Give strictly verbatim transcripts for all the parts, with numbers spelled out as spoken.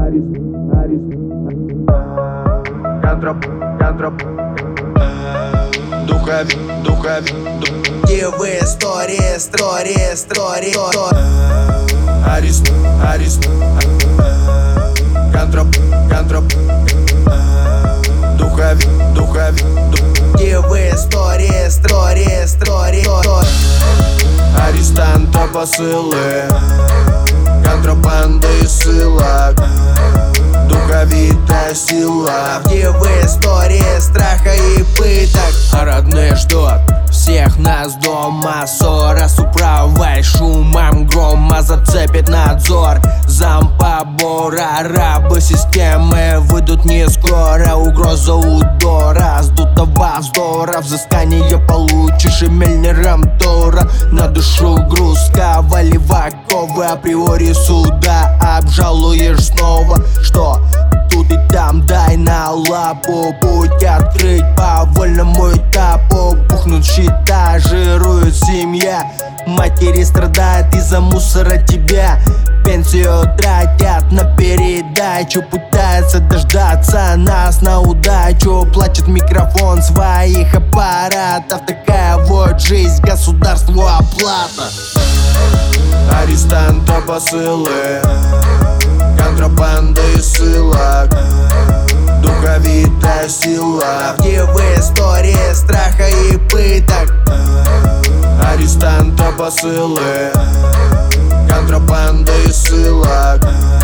Арест, арест, контроп, контроп, духовик, духовик, Девы, стори, стори, стори, арест, арест, контроп, контроп, духовик, духовик, Девы, стори, стори, стори, арестанта посылы, контрабанда и ссылок, духовитая сила. Девы, стори, страха и пыток. А родные ждут всех нас дома. Ссора с управой, шумом грома зацепит надзор. Зампобора, рабы системы выйдут не скоро. Угроза удора, сдутого вздора. Взыскание получишь и Мельнером Тора. На душу груз, ковали оковы. Априори суда обжалуешь снова. Что? Тут и там дай на лапу. Путь открыть по вольному этапу. Пухнут счета, жирует семья. Матери страдают из-за мусора тебя. Пенсию тратят на передачу. Пытаются дождаться нас на удачу. Плачет микрофон своих аппаратов. Такая вот жизнь, государству оплата. Арестанта посылы, контрабанда и ссылок, духовитая сила. Девы, стори, страха и пыток. Арестанта посылы, контрабанда и ссылок,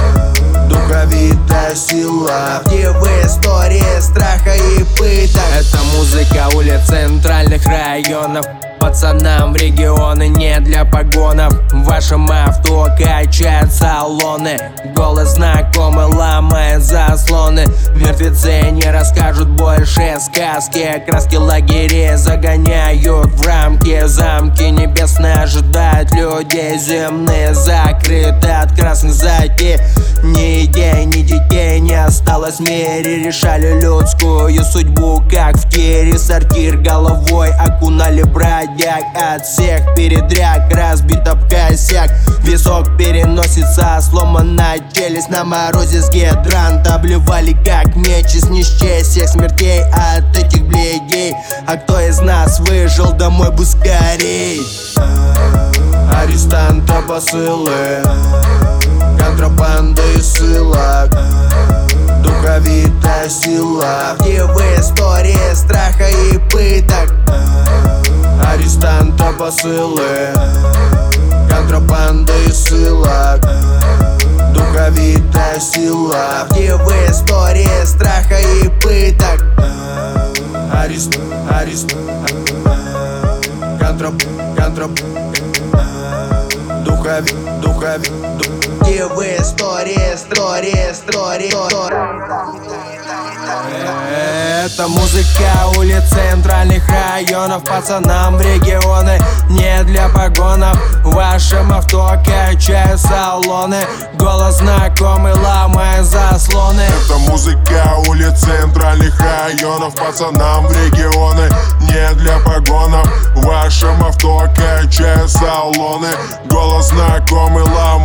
духовитая сила. Девы, стори, страха и пыток. Это музыка улиц центральных районов. Пацанам в регионы не для погонов. В вашем авто качают салоны. Голос знакомый ломает заслоны. Мертвецы не расскажут больше сказки. Краски лагерей загоняют в рамки. Замки небесные ожидают людей земные. Закрыты от красных зайки. Ни идей, ни детей не осталось в мире. Решали людскую судьбу, как в тире. Сортир головой окунали бродяг. От всех передряг разбит об косяк. Висок переносится, сломана челюсть. На морозе с гидранта обливали как меч. И не счесть всех смертей от этих бледей. А кто из нас выжил, домой бы скорей. Арестанта посылы, контрабанда и ссылок, духовитая сила. Девы, стори, страха и пыток. Арестанта посылы, контрабанда и ссылок, духовитая сила. Девы, стори, страха и пыток. Арест, арест, контроп, контроп, духовик, духовик, Девы, стори, стори, стори. Это музыка улиц центральных районов. Пацанам в регионы не для погонов. В вашем авто качают салоны. Голос знакомый ломает заслоны. Это музыка улиц центральных районов. Пацанам в регионы не для погонов. В вашем авто качают салоны. Голос знакомый ломает